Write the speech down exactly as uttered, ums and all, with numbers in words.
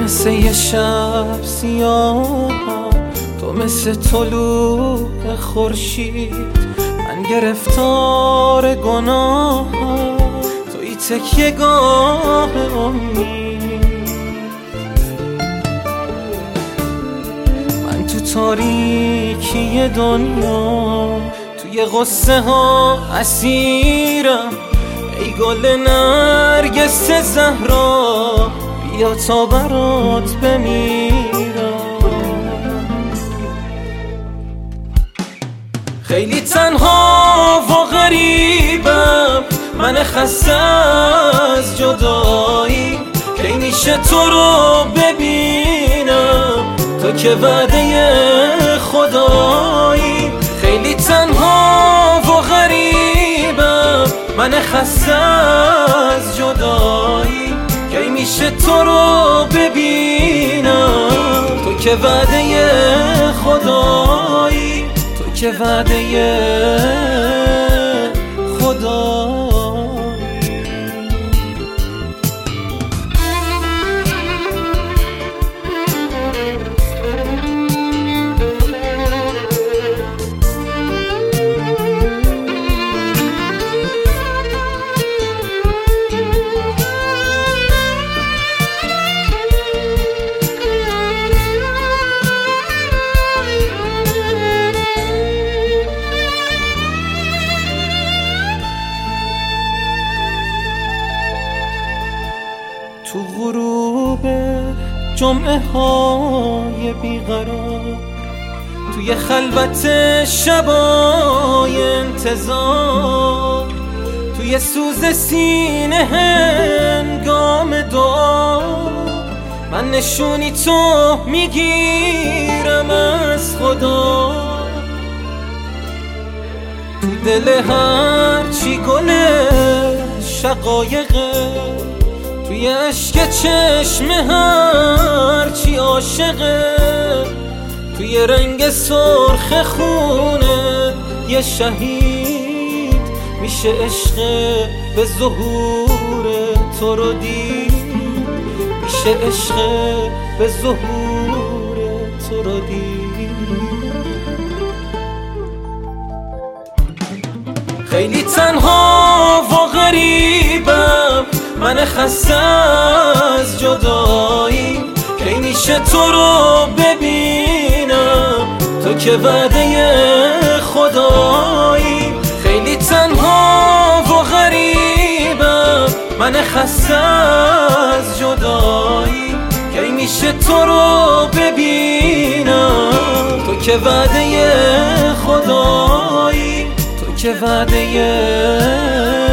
مثل یه شب سیاه، تو مثل طلوع خورشید، من گرفتار گناه، توی تکیه گاه امید. من تو تاریکی دنیا، توی غصه ها اسیرم، ای گل نرگس زهرا، بیا تا برات بمیرم. خیلی تنها و غریبم، من خسته از جدایی، کی میشه تو رو ببینم، تو که وعده خدایی. خیلی تنها و غریبم، من خسته از جدایی، کی میشه تو رو ببینم، تو که وعده خدایی، تو که وعده خدایی. تو غروب جمعه های بیقرار، توی خلوت شبای انتظار، توی سوز سینه هنگام دعا، من نشونی تو میگیرم از خدا. تو دل هرچی گل شقایقه، توی عشق چشم هرچی عاشقه، توی رنگ سرخ خونه یه شهید، میشه عشق به ظهور تو رو دید، میشه عشق به ظهور تو رو دید. خیلی تنها و غریبم، من خسته از جدایی، کی میشه تو رو ببینم، تو که وعده خدایی. خیلی تنها و غریبم، من خسته از جدایی، کی میشه تو رو ببینم، تو که وعده خدایی، تو که وعده